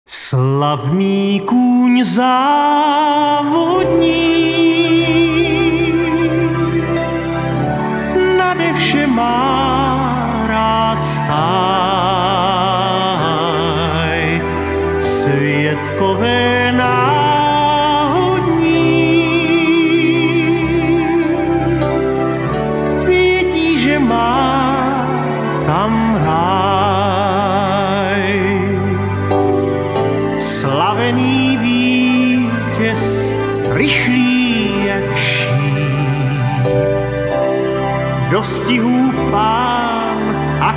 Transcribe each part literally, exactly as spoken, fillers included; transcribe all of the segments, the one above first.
Slavný kůň závodní nade vše má rád stáj. Svědkové náhodní vědí, že má tam ráj. Slavený vítěz, rychlý jak šíp, dostihů pán a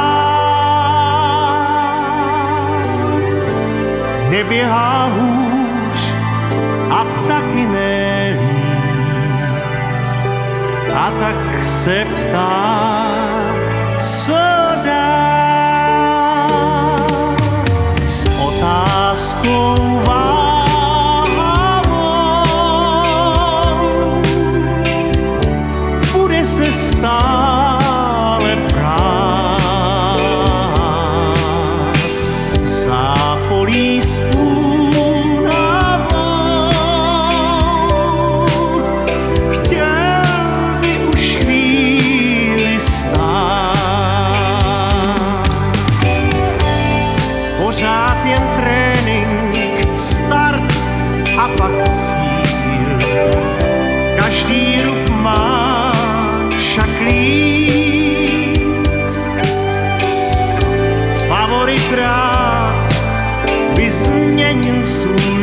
král, neběhá hůř a taky ne líp, a tak se ptá, co dál. S otázkou váhavou bude se stále prát. Zápolí s únavou, chtěl by už chvíli stát. Pořád jen trénink, start a pak cíl. Každý rub má šaklíc. Favorit rád by změnil svůj